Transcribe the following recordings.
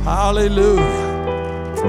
Hallelujah.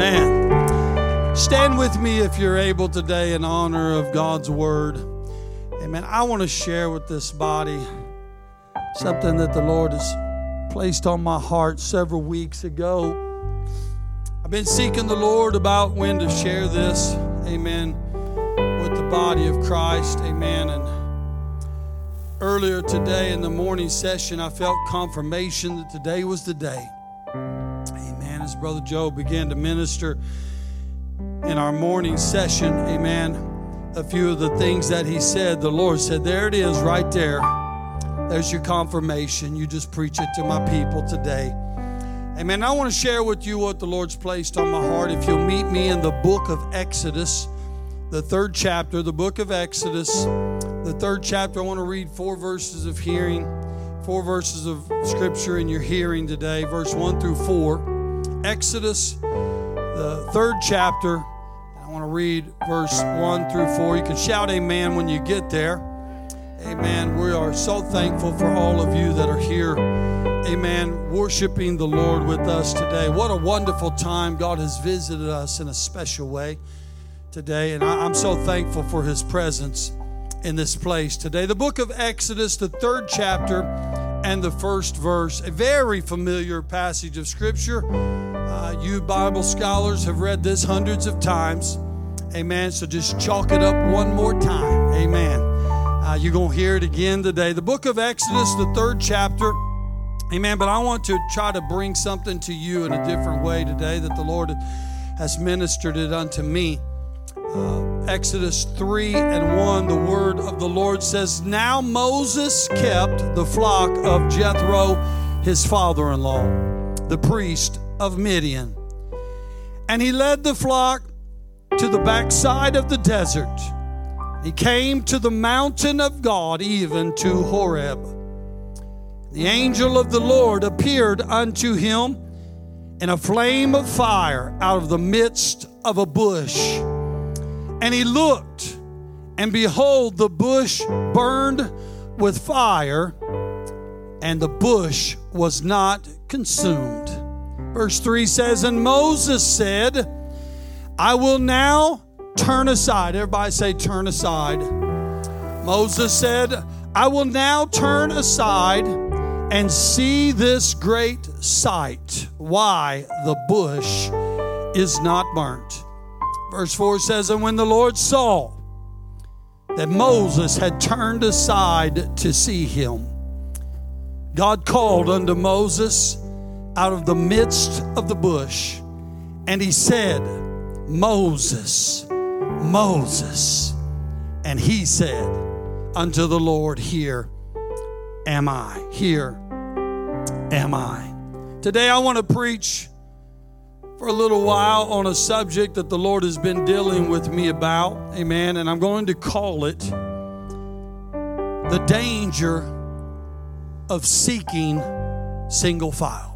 Amen. Stand with me if you're able today in honor of God's word. Amen. I want to share with this body something that the Lord has placed on my heart several weeks ago. I've been seeking the Lord about when to share this. Amen. With the body of Christ. Amen. And earlier today in the morning session, I felt confirmation that today was the day. Amen. As Brother Joe began to minister in our morning session, amen, a few of the things that he said, the Lord said, there it is right there. There's your confirmation. You just preach it to my people today. Amen. I want to share with you what the Lord's placed on my heart. If you'll meet me in the book of Exodus, the 3rd chapter, the book of Exodus, the 3rd chapter, I want to read 4 verses of hearing, 4 verses of scripture in your hearing today, verse 1 through 4. Exodus, the 3rd chapter. I want to read verse 1 through 4. You can shout amen when you get there. Amen. We are so thankful for all of you that are here. Amen. Worshiping the Lord with us today. What a wonderful time. God has visited us in a special way today. And I'm so thankful for His presence in this place today. The book of Exodus, the 3rd chapter and the 1st verse. A very familiar passage of Scripture. You Bible scholars have read this hundreds of times. Amen. So just chalk it up one more time. Amen. You're going to hear it again today. The book of Exodus, the 3rd chapter. Amen. But I want to try to bring something to you in a different way today that the Lord has ministered it unto me. Exodus 3 and 1, the word of the Lord says, Now Moses kept the flock of Jethro, his father-in-law, the priest of Midian. And he led the flock to the backside of the desert. He came to the mountain of God, even to Horeb. The angel of the Lord appeared unto him in a flame of fire out of the midst of a bush. And he looked, and behold, the bush burned with fire, and the bush was not consumed. Verse 3 says, And Moses said, I will now turn aside. Everybody say, turn aside. Moses said, I will now turn aside and see this great sight, why the bush is not burnt. Verse 4 says, And when the Lord saw that Moses had turned aside to see him, God called unto Moses out of the midst of the bush, and he said, Moses, Moses. And he said unto the Lord, Here am I. Here am I. Today I want to preach for a little while on a subject that the Lord has been dealing with me about. Amen. And I'm going to call it the danger of seeking single file.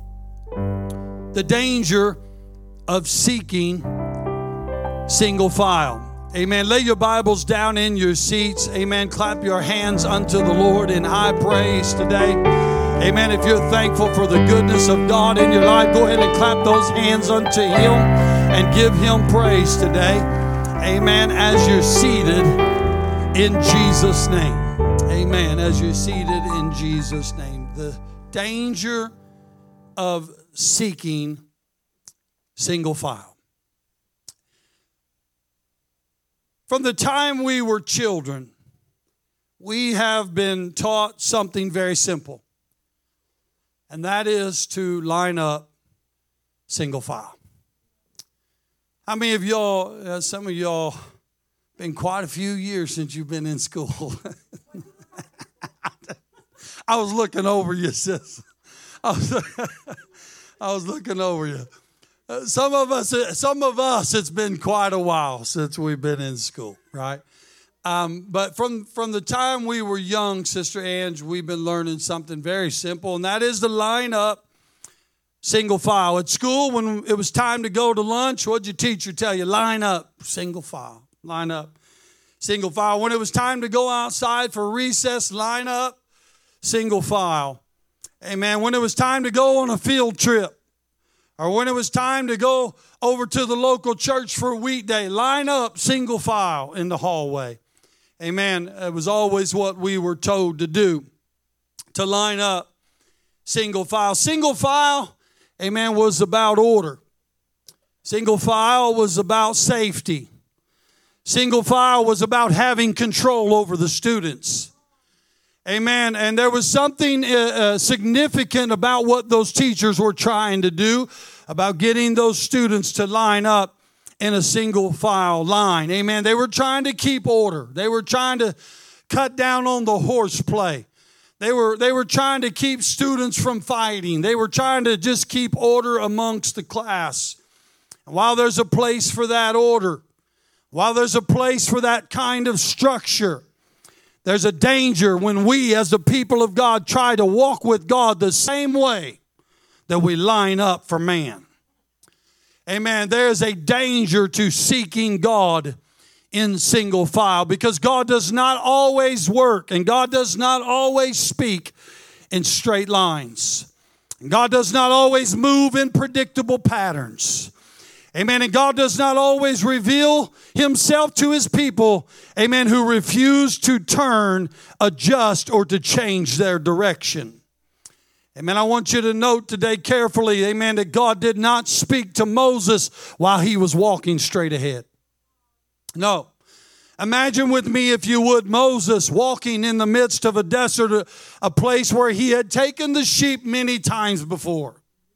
The danger of seeking single file. Amen. Lay your Bibles down in your seats. Amen. Clap your hands unto the Lord in high praise today. Amen. If you're thankful for the goodness of God in your life, go ahead and clap those hands unto Him and give Him praise today. Amen. As you're seated in Jesus' name. Amen. As you're seated in Jesus' name. The danger of seeking single file. From the time we were children, we have been taught something very simple. And that is to line up single file. How many of y'all, some of y'all, been quite a few years since you've been in school. I was looking over you, sis. I was looking over you. Some of us, it's been quite a while since we've been in school, right? But from the time we were young, Sister Ange, we've been learning something very simple, and that is to line up single file. At school, when it was time to go to lunch, what'd your teacher tell you? Line up, single file. Line up, single file. When it was time to go outside for recess, line up, single file. Amen. When it was time to go on a field trip, Or when it was time to go over to the local church for a weekday, line up single file in the hallway. Amen. It was always what we were told to do, to line up single file. Single file, amen, was about order. Single file was about safety. Single file was about having control over the students. Amen. And there was something significant about what those teachers were trying to do, about getting those students to line up in a single file line. Amen. They were trying to keep order. They were trying to cut down on the horseplay. They were trying to keep students from fighting. They were trying to just keep order amongst the class. And while there's a place for that order, while there's a place for that kind of structure, there's a danger when we as the people of God try to walk with God the same way that we line up for man. Amen. There is a danger to seeking God in single file, because God does not always work and God does not always speak in straight lines. God does not always move in predictable patterns. Amen. And God does not always reveal himself to his people, amen, who refuse to turn, adjust, or to change their direction. Amen. I want you to note today carefully, amen, that God did not speak to Moses while he was walking straight ahead. No. Imagine with me, if you would, Moses walking in the midst of a desert, a place where he had taken the sheep many times before.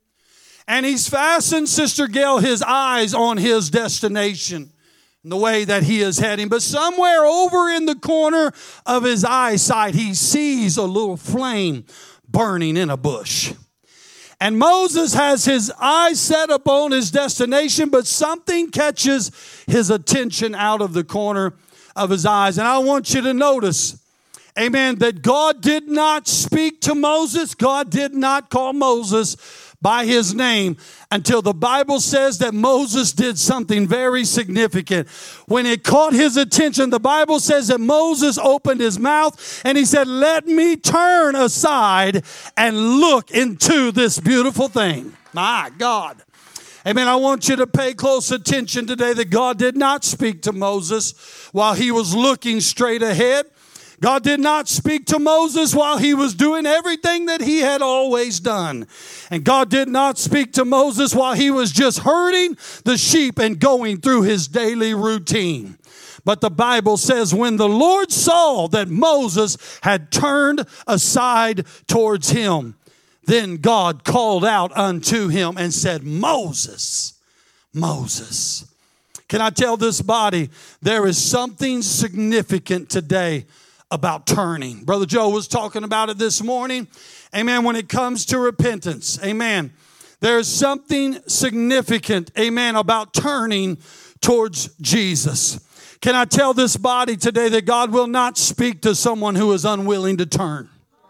And he's fastened, Sister Gail, his eyes on his destination, the way that he is heading. But somewhere over in the corner of his eyesight, he sees a little flame burning in a bush. And Moses has his eyes set upon his destination, but something catches his attention out of the corner of his eyes. And I want you to notice, amen, that God did not speak to Moses. God did not call Moses by his name until the Bible says that Moses did something very significant. When it caught his attention, the Bible says that Moses opened his mouth and he said, "Let me turn aside and look into this beautiful thing." My God. Amen. I want you to pay close attention today that God did not speak to Moses while he was looking straight ahead. God did not speak to Moses while he was doing everything that he had always done. And God did not speak to Moses while he was just herding the sheep and going through his daily routine. But the Bible says when the Lord saw that Moses had turned aside towards him, then God called out unto him and said, "Moses, Moses." Can I tell this body, there is something significant today about turning. Brother Joe was talking about it this morning. Amen. When it comes to repentance. Amen. There's something significant, amen, about turning towards Jesus. Can I tell this body today that God will not speak to someone who is unwilling to turn?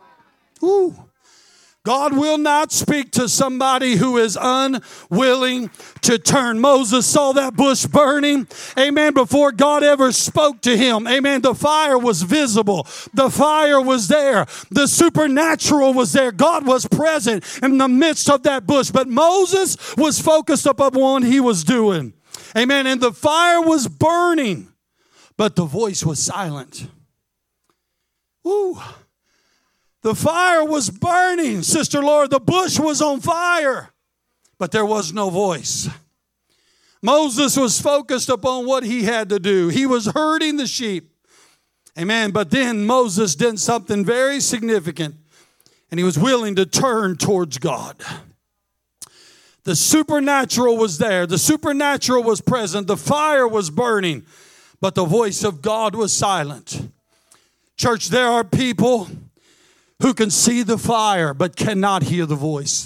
Ooh. God will not speak to somebody who is unwilling to turn. Moses saw that bush burning, amen, before God ever spoke to him. Amen. The fire was visible. The fire was there. The supernatural was there. God was present in the midst of that bush. But Moses was focused upon what he was doing. Amen. And the fire was burning, but the voice was silent. Ooh. The fire was burning, Sister Laura. The bush was on fire, but there was no voice. Moses was focused upon what he had to do. He was herding the sheep. Amen. But then Moses did something very significant, and he was willing to turn towards God. The supernatural was there. The supernatural was present. The fire was burning, but the voice of God was silent. Church, there are people who can see the fire but cannot hear the voice.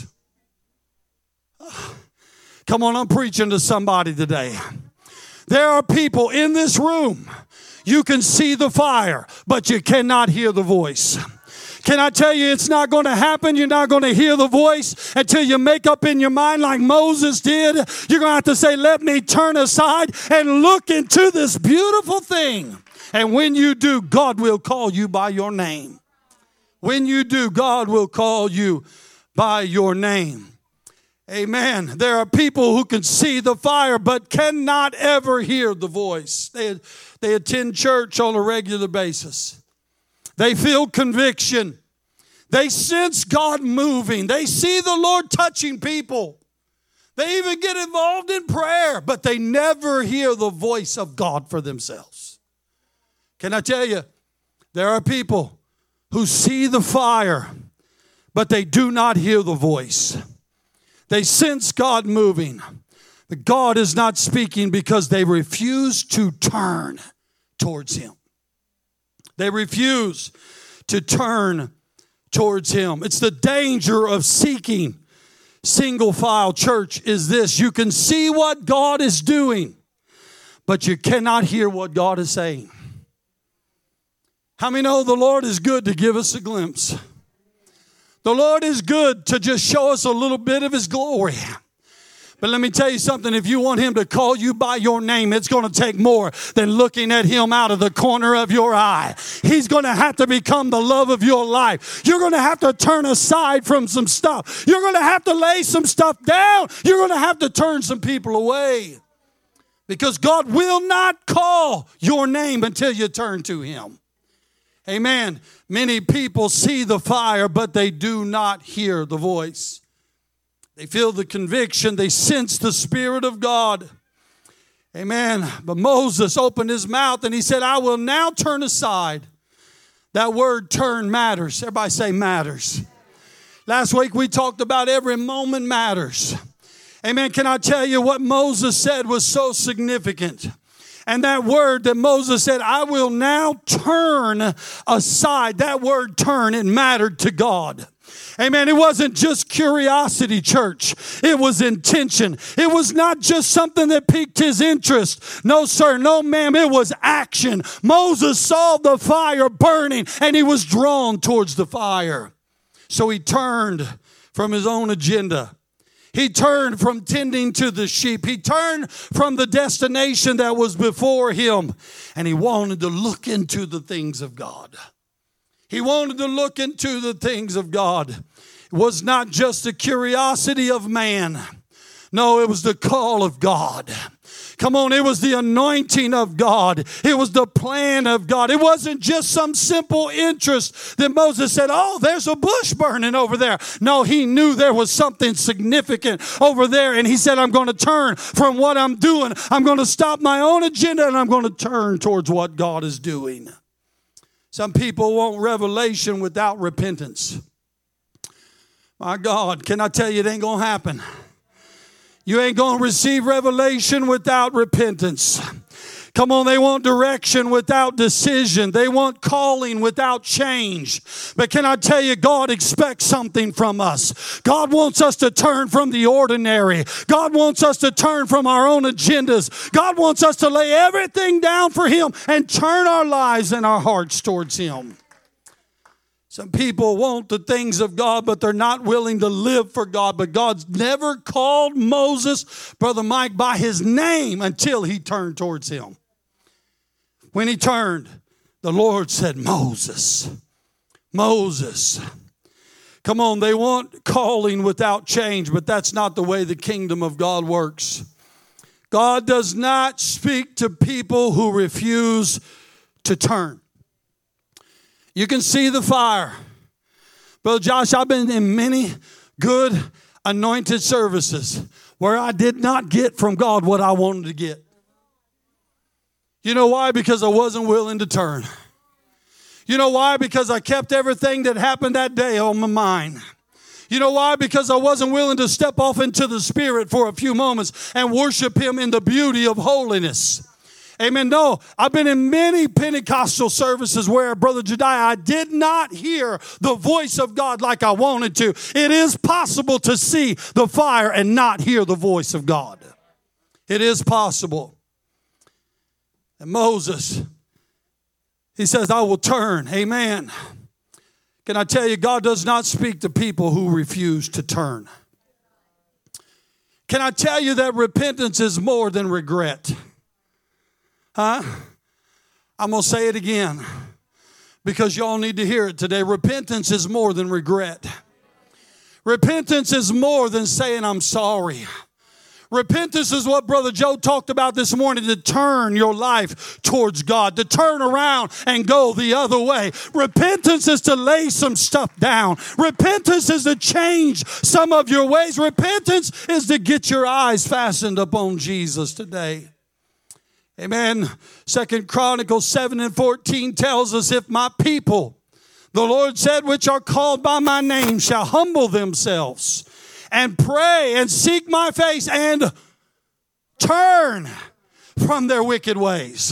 Come on, I'm preaching to somebody today. There are people in this room, you can see the fire, but you cannot hear the voice. Can I tell you, it's not going to happen. You're not going to hear the voice until you make up in your mind like Moses did. You're going to have to say, "Let me turn aside and look into this beautiful thing." And when you do, God will call you by your name. When you do, God will call you by your name. Amen. There are people who can see the fire but cannot ever hear the voice. They attend church on a regular basis. They feel conviction. They sense God moving. They see the Lord touching people. They even get involved in prayer, but they never hear the voice of God for themselves. Can I tell you, there are people who see the fire, but they do not hear the voice. They sense God moving, but God is not speaking because they refuse to turn towards Him. They refuse to turn towards Him. It's the danger of seeking single file church is this. You can see what God is doing, but you cannot hear what God is saying. How many know the Lord is good to give us a glimpse? The Lord is good to just show us a little bit of His glory. But let me tell you something, if you want Him to call you by your name, it's going to take more than looking at Him out of the corner of your eye. He's going to have to become the love of your life. You're going to have to turn aside from some stuff. You're going to have to lay some stuff down. You're going to have to turn some people away. Because God will not call your name until you turn to Him. Amen. Many people see the fire, but they do not hear the voice. They feel the conviction. They sense the Spirit of God. Amen. But Moses opened his mouth and he said, I will now turn aside. That word turn matters. Everybody say matters. Last week we talked about every moment matters. Amen. Can I tell you what Moses said was so significant? And that word that Moses said, I will now turn aside. That word turn, it mattered to God. Amen. It wasn't just curiosity, church. It was intention. It was not just something that piqued his interest. No, sir. No, ma'am. It was action. Moses saw the fire burning and he was drawn towards the fire. So he turned from his own agenda. He turned from tending to the sheep. He turned from the destination that was before him. And he wanted to look into the things of God. He wanted to look into the things of God. It was not just the curiosity of man. No, it was the call of God. Come on, it was the anointing of God. It was the plan of God. It wasn't just some simple interest that Moses said, oh, there's a bush burning over there. No, he knew there was something significant over there. And he said, I'm going to turn from what I'm doing. I'm going to stop my own agenda and I'm going to turn towards what God is doing. Some people want revelation without repentance. My God, can I tell you it ain't going to happen? You ain't going to receive revelation without repentance. Come on, they want direction without decision. They want calling without change. But can I tell you, God expects something from us. God wants us to turn from the ordinary. God wants us to turn from our own agendas. God wants us to lay everything down for Him and turn our lives and our hearts towards Him. Some people want the things of God, but they're not willing to live for God. But God's never called Moses, Brother Mike, by his name until he turned towards him. When he turned, the Lord said, Moses, Moses. Come on, they want calling without change, but that's not the way the kingdom of God works. God does not speak to people who refuse to turn. You can see the fire. Brother Josh, I've been in many good anointed services where I did not get from God what I wanted to get. You know why? Because I wasn't willing to turn. You know why? Because I kept everything that happened that day on my mind. You know why? Because I wasn't willing to step off into the Spirit for a few moments and worship Him in the beauty of holiness. Amen. No, I've been in many Pentecostal services where, Brother Jediah, I did not hear the voice of God like I wanted to. It is possible to see the fire and not hear the voice of God. It is possible. And Moses, he says, I will turn. Amen. Can I tell you, God does not speak to people who refuse to turn. Can I tell you that repentance is more than regret? Huh? I'm going to say it again because y'all need to hear it today. Repentance is more than regret. Repentance is more than saying I'm sorry. Repentance is what Brother Joe talked about this morning, to turn your life towards God, to turn around and go the other way. Repentance is to lay some stuff down. Repentance is to change some of your ways. Repentance is to get your eyes fastened upon Jesus today. Amen. 2 Chronicles 7:14 tells us, if my people, the Lord said, which are called by my name, shall humble themselves and pray and seek my face and turn from their wicked ways.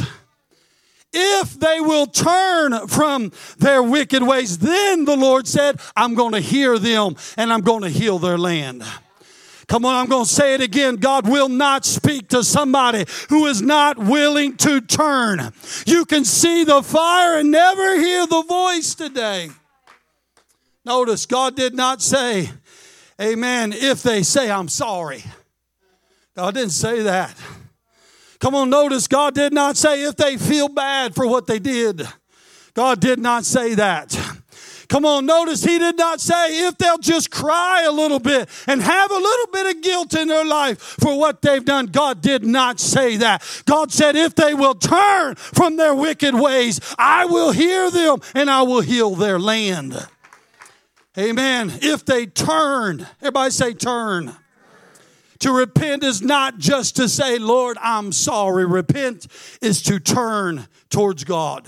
If they will turn from their wicked ways, then the Lord said, I'm going to hear them and I'm going to heal their land. Come on, I'm going to say it again. God will not speak to somebody who is not willing to turn. You can see the fire and never hear the voice today. Notice, God did not say, amen, if they say I'm sorry. God didn't say that. Come on, notice, God did not say if they feel bad for what they did. God did not say that. Come on, notice he did not say if they'll just cry a little bit and have a little bit of guilt in their life for what they've done. God did not say that. God said if they will turn from their wicked ways, I will hear them and I will heal their land. Amen. If they turn, everybody say turn. To repent is not just to say, Lord, I'm sorry. Repent is to turn towards God.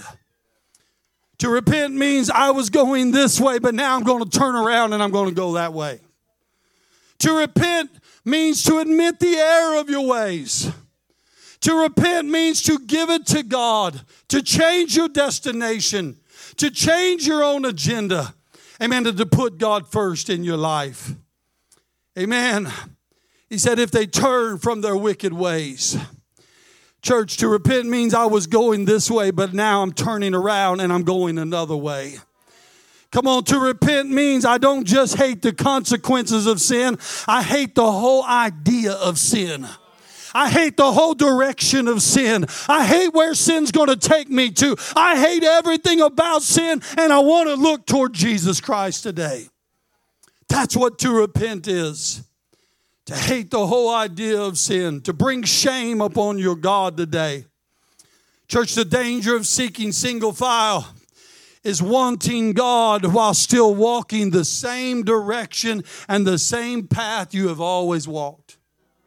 To repent means I was going this way, but now I'm going to turn around and I'm going to go that way. To repent means to admit the error of your ways. To repent means to give it to God, to change your destination, to change your own agenda. Amen. To put God first in your life. Amen. He said if they turn from their wicked ways. Church, to repent means I was going this way, but now I'm turning around and I'm going another way. Come on, to repent means I don't just hate the consequences of sin. I hate the whole idea of sin. I hate the whole direction of sin. I hate where sin's going to take me to. I hate everything about sin, and I want to look toward Jesus Christ today. That's what to repent is. To hate the whole idea of sin. To bring shame upon your God today. Church, the danger of seeking single file is wanting God while still walking the same direction and the same path you have always walked.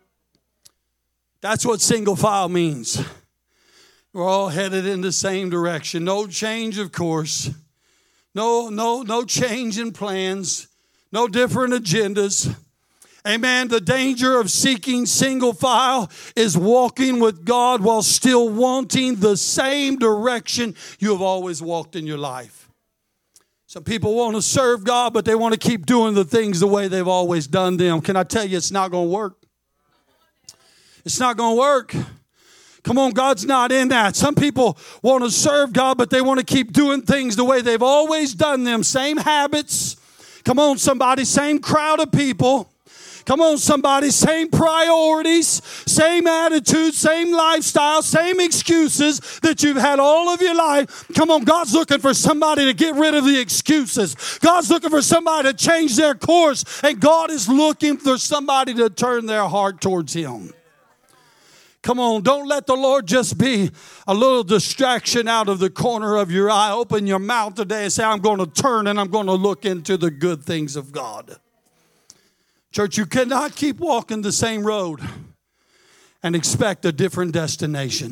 That's what single file means. We're all headed in the same direction. No change, of course. No change in plans. No different agendas. Amen. The danger of seeking single file is walking with God while still wanting the same direction you have always walked in your life. Some people want to serve God, but they want to keep doing the things the way they've always done them. Can I tell you, it's not going to work. It's not going to work. Come on, God's not in that. Some people want to serve God, but they want to keep doing things the way they've always done them. Same habits. Come on, somebody, same crowd of people. Come on, somebody, same priorities, same attitude, same lifestyle, same excuses that you've had all of your life. Come on, God's looking for somebody to get rid of the excuses. God's looking for somebody to change their course, and God is looking for somebody to turn their heart towards Him. Come on, don't let the Lord just be a little distraction out of the corner of your eye. Open your mouth today and say, I'm going to turn and I'm going to look into the good things of God. Church, you cannot keep walking the same road and expect a different destination.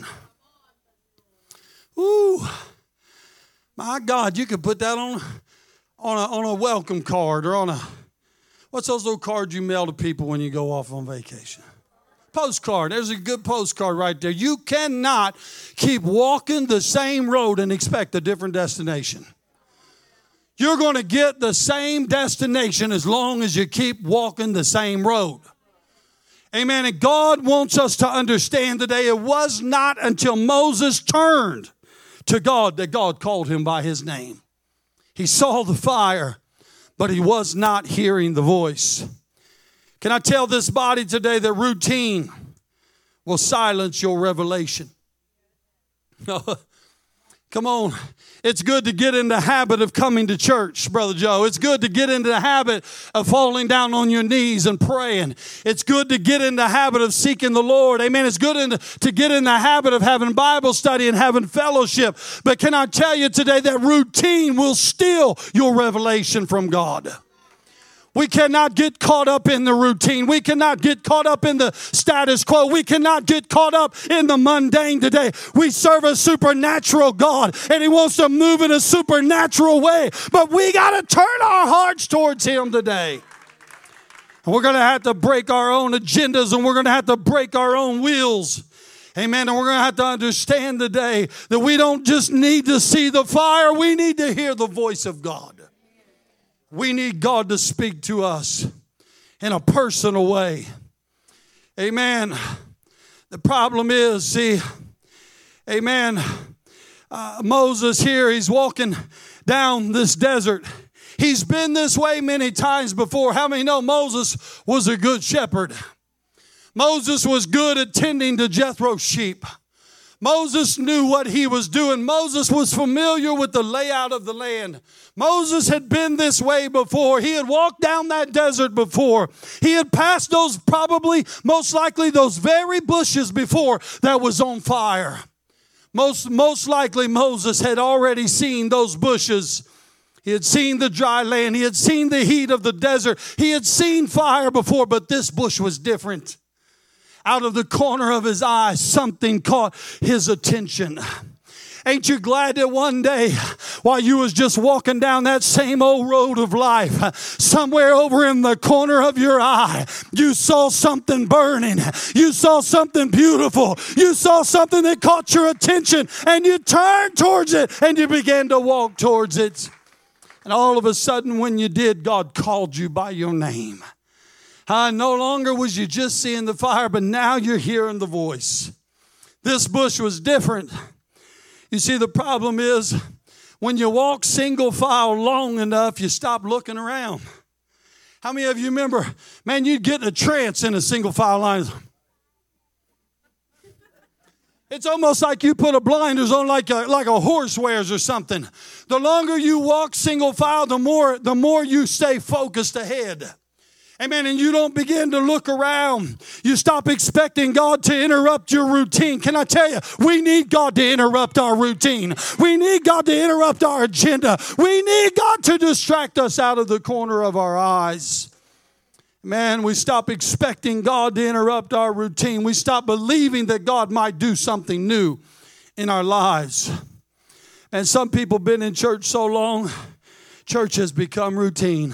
Ooh, my God, you could put that on a welcome card or on a, what's those little cards you mail to people when you go off on vacation? Postcard. There's a good postcard right there. You cannot keep walking the same road and expect a different destination. You're going to get the same destination as long as you keep walking the same road. Amen. And God wants us to understand today it was not until Moses turned to God that God called him by his name. He saw the fire, but he was not hearing the voice. Can I tell this body today that routine will silence your revelation? Come Come on. It's good to get in the habit of coming to church, Brother Joe. It's good to get into the habit of falling down on your knees and praying. It's good to get in the habit of seeking the Lord. Amen. It's good to get in the habit of having Bible study and having fellowship. But can I tell you today that routine will steal your revelation from God? We cannot get caught up in the routine. We cannot get caught up in the status quo. We cannot get caught up in the mundane today. We serve a supernatural God, and He wants to move in a supernatural way. But we got to turn our hearts towards Him today. And we're going to have to break our own agendas, and we're going to have to break our own wheels. Amen. And we're going to have to understand today that we don't just need to see the fire. We need to hear the voice of God. We need God to speak to us in a personal way. Amen. The problem is, see, amen, Moses here, he's walking down this desert. He's been this way many times before. How many know Moses was a good shepherd? Moses was good at tending to Jethro's sheep. Moses knew what he was doing. Moses was familiar with the layout of the land. Moses had been this way before. He had walked down that desert before. He had passed those, probably, most likely, those very bushes before that was on fire. Most likely Moses had already seen those bushes. He had seen the dry land. He had seen the heat of the desert. He had seen fire before, but this bush was different. Out of the corner of his eye, something caught his attention. Ain't you glad that one day, while you was just walking down that same old road of life, somewhere over in the corner of your eye, you saw something burning. You saw something beautiful. You saw something that caught your attention, and you turned towards it, and you began to walk towards it. And all of a sudden, when you did, God called you by your name. No longer was you just seeing the fire, but now you're hearing the voice. This bush was different. You see, the problem is when you walk single file long enough, you stop looking around. How many of you remember, man, you'd get in a trance in a single file line. It's almost like you put a blinders on like a horse wears or something. The longer you walk single file, the more you stay focused ahead. Amen. And you don't begin to look around. You stop expecting God to interrupt your routine. Can I tell you, we need God to interrupt our routine. We need God to interrupt our agenda. We need God to distract us out of the corner of our eyes. Man, we stop expecting God to interrupt our routine. We stop believing that God might do something new in our lives. And some people have been in church so long, church has become routine.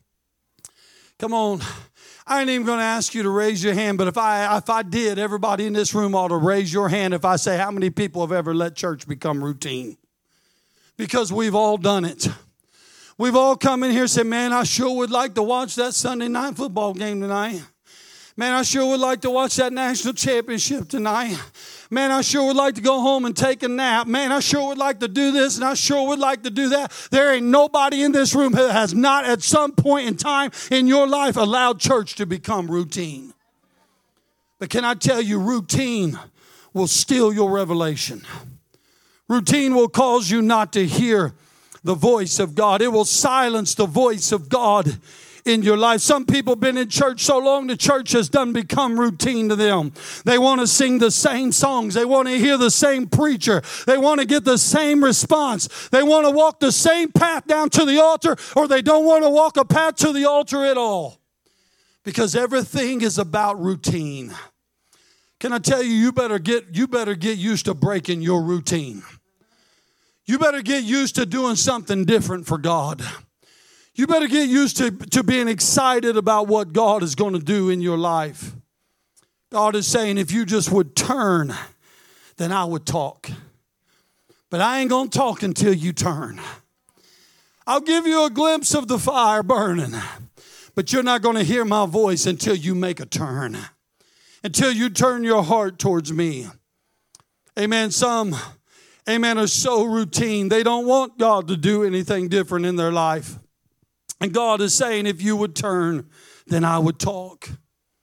Come on. I ain't even going to ask you to raise your hand, but if I did, everybody in this room ought to raise your hand if I say how many people have ever let church become routine. Because we've all done it. We've all come in here and said, man, I sure would like to watch that Sunday night football game tonight. Man, I sure would like to watch that national championship tonight. Man, I sure would like to go home and take a nap. Man, I sure would like to do this and I sure would like to do that. There ain't nobody in this room who has not at some point in time in your life allowed church to become routine. But can I tell you, routine will steal your revelation. Routine will cause you not to hear the voice of God. It will silence the voice of God in your life. Some people have been in church so long, the church has done become routine to them. They want to sing the same songs. They want to hear the same preacher. They want to get the same response. They want to walk the same path down to the altar, or they don't want to walk a path to the altar at all. Because everything is about routine. Can I tell you, you better get used to breaking your routine. You better get used to doing something different for God. You better get used to being excited about what God is going to do in your life. God is saying, if you just would turn, then I would talk. But I ain't going to talk until you turn. I'll give you a glimpse of the fire burning, but you're not going to hear my voice until you make a turn, until you turn your heart towards me. Amen. Some, amen, are so routine. They don't want God to do anything different in their life. And God is saying, if you would turn, then I would talk.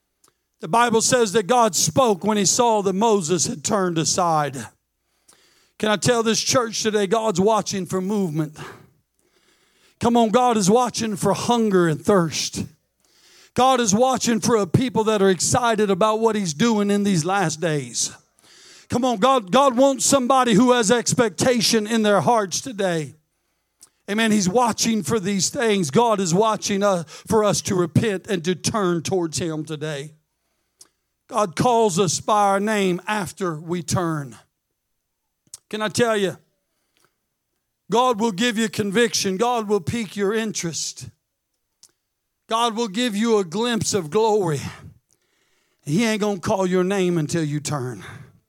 The Bible says that God spoke when He saw that Moses had turned aside. Can I tell this church today, God's watching for movement. Come on, God is watching for hunger and thirst. God is watching for a people that are excited about what He's doing in these last days. Come on, God wants somebody who has expectation in their hearts today. Amen. He's watching for these things. God is watching for us to repent and to turn towards Him today. God calls us by our name after we turn. Can I tell you, God will give you conviction. God will pique your interest. God will give you a glimpse of glory. He ain't going to call your name until you turn.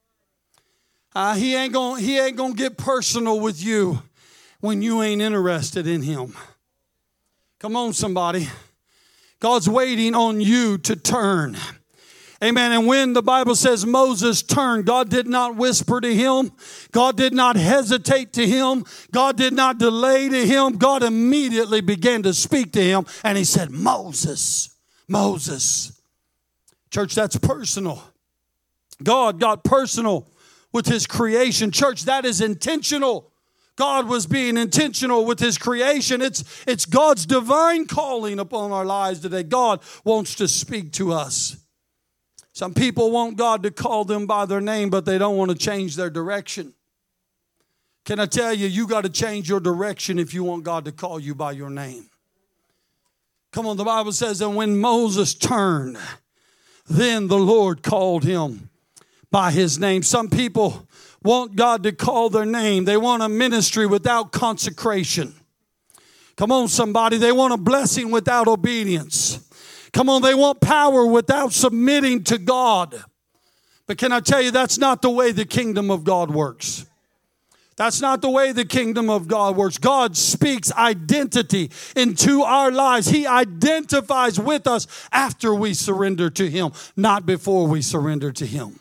He ain't going to get personal with you when you ain't interested in Him. Come on, somebody. God's waiting on you to turn. Amen. And when the Bible says Moses turned, God did not whisper to him. God did not hesitate to him. God did not delay to him. God immediately began to speak to him. And He said, Moses, Moses. Church, that's personal. God got personal with His creation. Church, that is intentional. God was being intentional with His creation. It's God's divine calling upon our lives today. God wants to speak to us. Some people want God to call them by their name, but they don't want to change their direction. Can I tell you, you got to change your direction if you want God to call you by your name. Come on, the Bible says, and when Moses turned, then the Lord called him by his name. Some people want God to call their name. They want a ministry without consecration. Come on, somebody. They want a blessing without obedience. Come on, they want power without submitting to God. But can I tell you, that's not the way the kingdom of God works. That's not the way the kingdom of God works. God speaks identity into our lives. He identifies with us after we surrender to Him, not before we surrender to Him.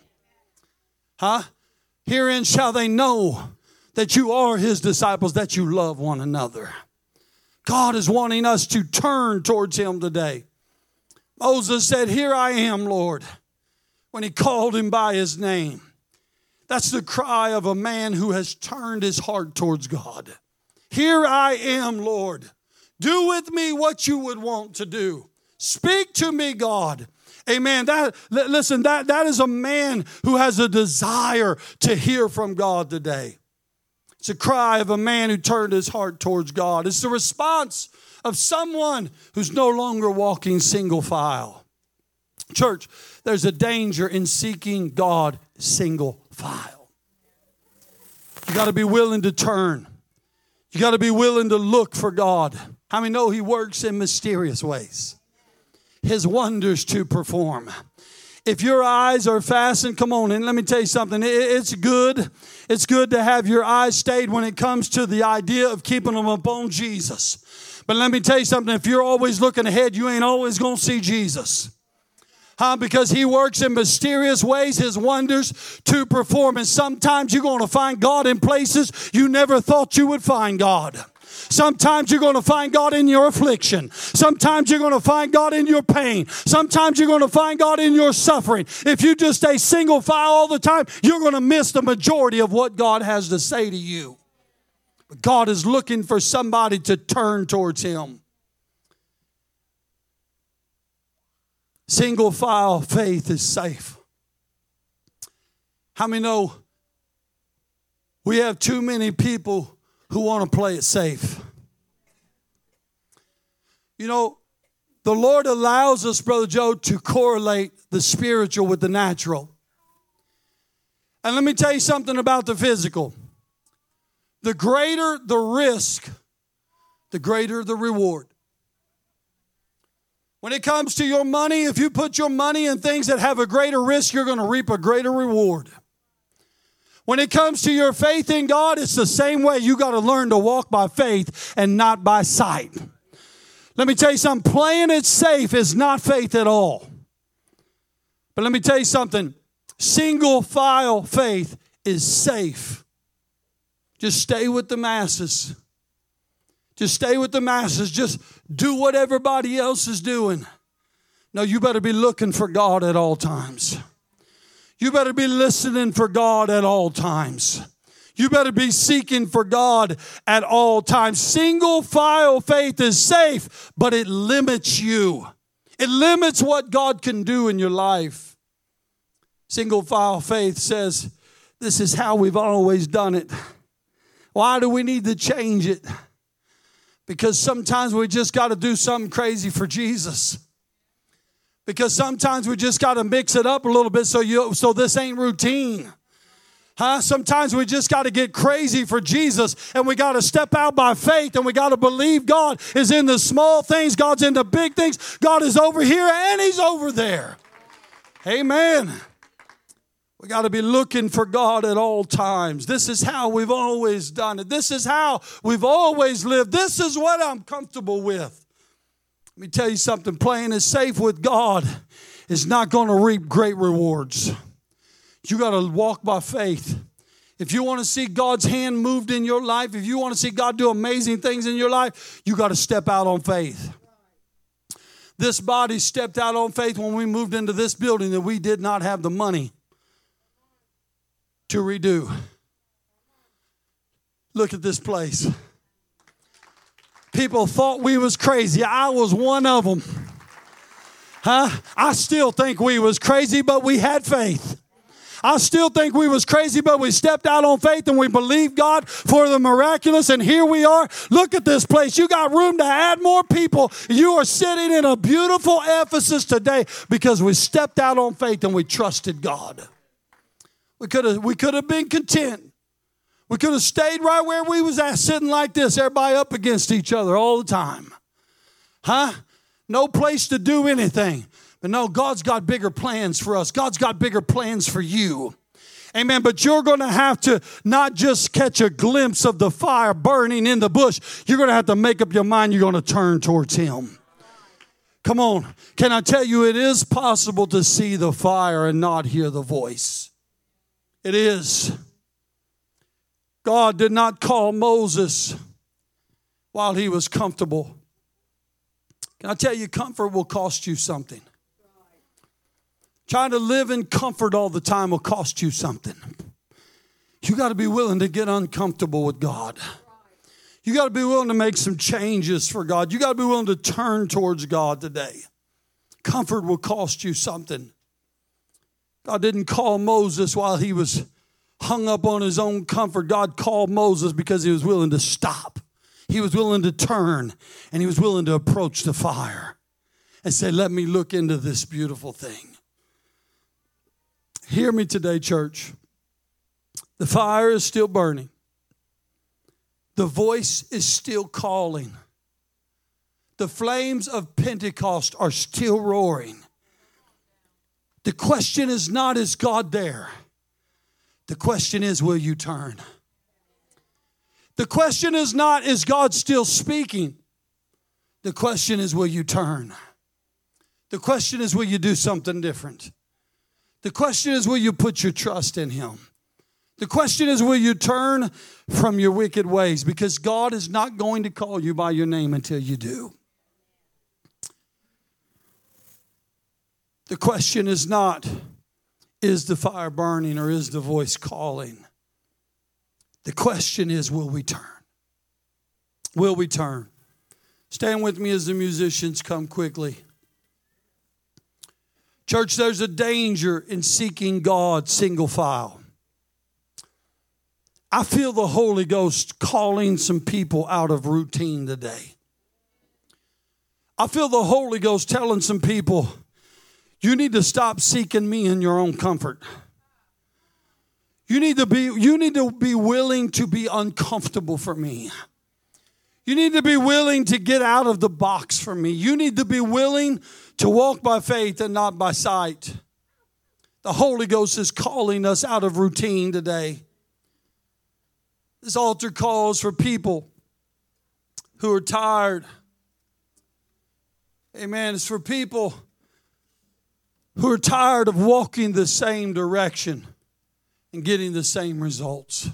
Herein shall they know that you are His disciples, that you love one another. God is wanting us to turn towards Him today. Moses said, here I am, Lord, when He called him by his name. That's the cry of a man who has turned his heart towards God. Here I am, Lord. Do with me what you would want to do. Speak to me, God. Amen. That is a man who has a desire to hear from God today. It's a cry of a man who turned his heart towards God. It's the response of someone who's no longer walking single file. Church, there's a danger in seeking God single file. You got to be willing to turn. You got to be willing to look for God. How many know He works in mysterious ways? His wonders to perform. If your eyes are fastened, come on, and let me tell you something. It's good. It's good to have your eyes stayed when it comes to the idea of keeping them upon Jesus. But let me tell you something. If you're always looking ahead, you ain't always going to see Jesus. Because He works in mysterious ways, His wonders to perform. And sometimes you're going to find God in places you never thought you would find God. Sometimes you're going to find God in your affliction. Sometimes you're going to find God in your pain. Sometimes you're going to find God in your suffering. If you just stay single file all the time, you're going to miss the majority of what God has to say to you. But God is looking for somebody to turn towards Him. Single file faith is safe. How many know we have too many people who want to play it safe? You know, the Lord allows us, Brother Joe, to correlate the spiritual with the natural. And let me tell you something about the physical. The greater the risk, the greater the reward. When it comes to your money, if you put your money in things that have a greater risk, you're going to reap a greater reward. When it comes to your faith in God, it's the same way. You got to learn to walk by faith and not by sight. Let me tell you something. Playing it safe is not faith at all. But let me tell you something. Single file faith is safe. Just stay with the masses. Just stay with the masses. Just do what everybody else is doing. No, you better be looking for God at all times. You better be listening for God at all times. You better be seeking for God at all times. Single file faith is safe, but it limits you. It limits what God can do in your life. Single file faith says, this is how we've always done it. Why do we need to change it? Because sometimes we just got to do something crazy for Jesus. Because sometimes we just got to mix it up a little bit so this ain't routine. Sometimes we just got to get crazy for Jesus, and we got to step out by faith, and we got to believe God is in the small things, God's in the big things. God is over here and He's over there. Amen. We got to be looking for God at all times. This is how we've always done it. This is how we've always lived. This is what I'm comfortable with. Let me tell you something. Playing it safe with God is not going to reap great rewards. You got to walk by faith. If you want to see God's hand moved in your life, if you want to see God do amazing things in your life, you got to step out on faith. This body stepped out on faith when we moved into this building that we did not have the money to redo. Look at this place. People thought we was crazy. I was one of them. I still think we was crazy, but we had faith. I still think we was crazy, but we stepped out on faith and we believed God for the miraculous, and here we are. Look at this place. You got room to add more people. You are sitting in a beautiful Ephesus today because we stepped out on faith and we trusted God. We could have been content. We could have stayed right where we was at, sitting like this, everybody up against each other all the time. No place to do anything. But no, God's got bigger plans for us. God's got bigger plans for you. Amen. But you're going to have to not just catch a glimpse of the fire burning in the bush. You're going to have to make up your mind you're going to turn towards Him. Come on. Can I tell you, it is possible to see the fire and not hear the voice. It is. God did not call Moses while he was comfortable. Can I tell you, comfort will cost you something. Trying to live in comfort all the time will cost you something. You got to be willing to get uncomfortable with God. You got to be willing to make some changes for God. You got to be willing to turn towards God today. Comfort will cost you something. God didn't call Moses while he was hung up on his own comfort. God called Moses because he was willing to stop. He was willing to turn, and he was willing to approach the fire and say, let me look into this beautiful thing. Hear me today, church. The fire is still burning. The voice is still calling. The flames of Pentecost are still roaring. The question is not, is God there? The question is, will you turn? The question is not, is God still speaking? The question is, will you turn? The question is, will you do something different? The question is, will you put your trust in Him? The question is, will you turn from your wicked ways? Because God is not going to call you by your name until you do. The question is not, is the fire burning or is the voice calling? The question is, will we turn? Will we turn? Stand with me as the musicians come quickly. Church, there's a danger in seeking God single file. I feel the Holy Ghost calling some people out of routine today. I feel the Holy Ghost telling some people, you need to stop seeking me in your own comfort. You need to be willing to be uncomfortable for me. You need to be willing to get out of the box for me. You need to be willing to walk by faith and not by sight. The Holy Ghost is calling us out of routine today. This altar calls for people who are tired. Amen. It's for people who are tired of walking the same direction and getting the same results.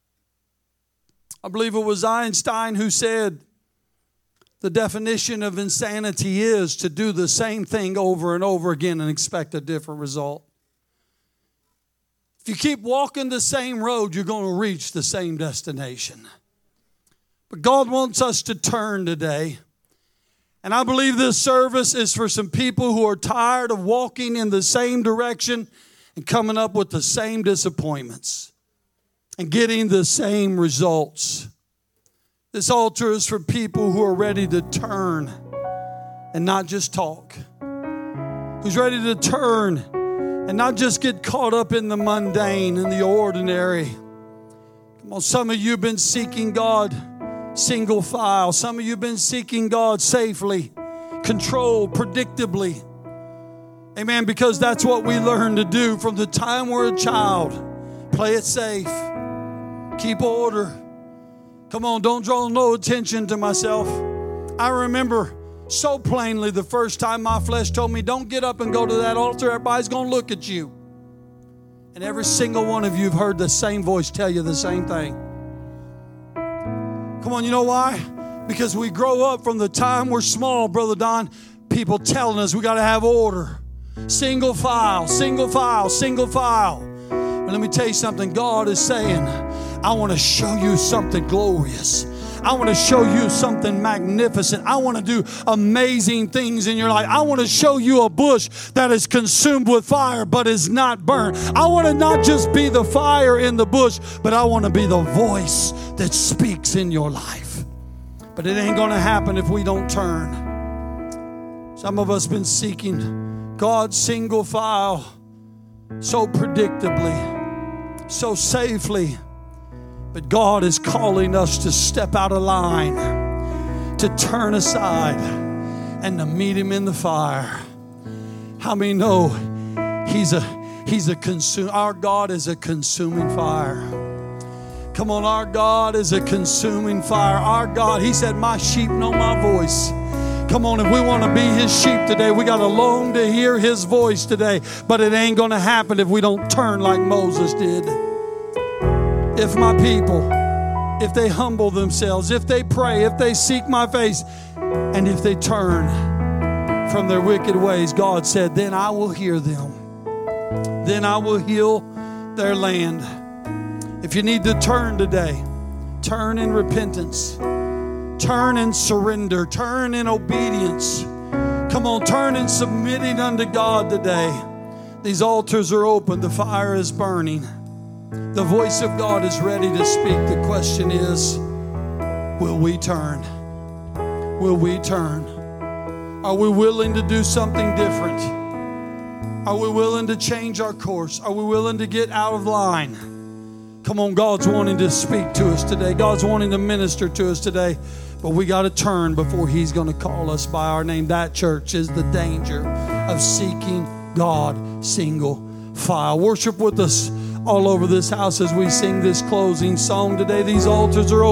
I believe it was Einstein who said the definition of insanity is to do the same thing over and over again and expect a different result. If you keep walking the same road, you're going to reach the same destination. But God wants us to turn today. And I believe this service is for some people who are tired of walking in the same direction and coming up with the same disappointments and getting the same results. This altar is for people who are ready to turn and not just talk. Who's ready to turn and not just get caught up in the mundane and the ordinary. Come on, some of you have been seeking God single file. Some of you have been seeking God safely, controlled, predictably. Amen, because that's what we learn to do from the time we're a child. Play it safe. Keep order. Come on, don't draw no attention to myself. I remember so plainly the first time my flesh told me, don't get up and go to that altar. Everybody's going to look at you. And every single one of you have heard the same voice tell you the same thing. Come on, you know why? Because we grow up from the time we're small, Brother Don, people telling us we got to have order. Single file, single file, single file. But let me tell you something. God is saying, I want to show you something glorious. I want to show you something magnificent. I want to do amazing things in your life. I want to show you a bush that is consumed with fire but is not burned. I want to not just be the fire in the bush, but I want to be the voice that speaks in your life. But it ain't going to happen if we don't turn. Some of us been seeking God's single file so predictably, so safely. But God is calling us to step out of line, to turn aside, and to meet Him in the fire. How many know He's a consume? Our God is a consuming fire. Come on, our God is a consuming fire. Our God, He said, my sheep know my voice. Come on, if we want to be His sheep today, we got to long to hear His voice today. But it ain't going to happen if we don't turn like Moses did. If my people, if they humble themselves, if they pray, if they seek my face, and if they turn from their wicked ways, God said, then I will hear them. Then I will heal their land. If you need to turn today, turn in repentance. Turn in surrender. Turn in obedience. Come on, turn in submitting unto God today. These altars are open. The fire is burning. The voice of God is ready to speak. The question is, will we turn? Will we turn? Are we willing to do something different? Are we willing to change our course? Are we willing to get out of line? Come on, God's wanting to speak to us today. God's wanting to minister to us today. But we got to turn before He's going to call us by our name. That, church, is the danger of seeking God single file. Worship with us all over this house as we sing this closing song today. These altars are open.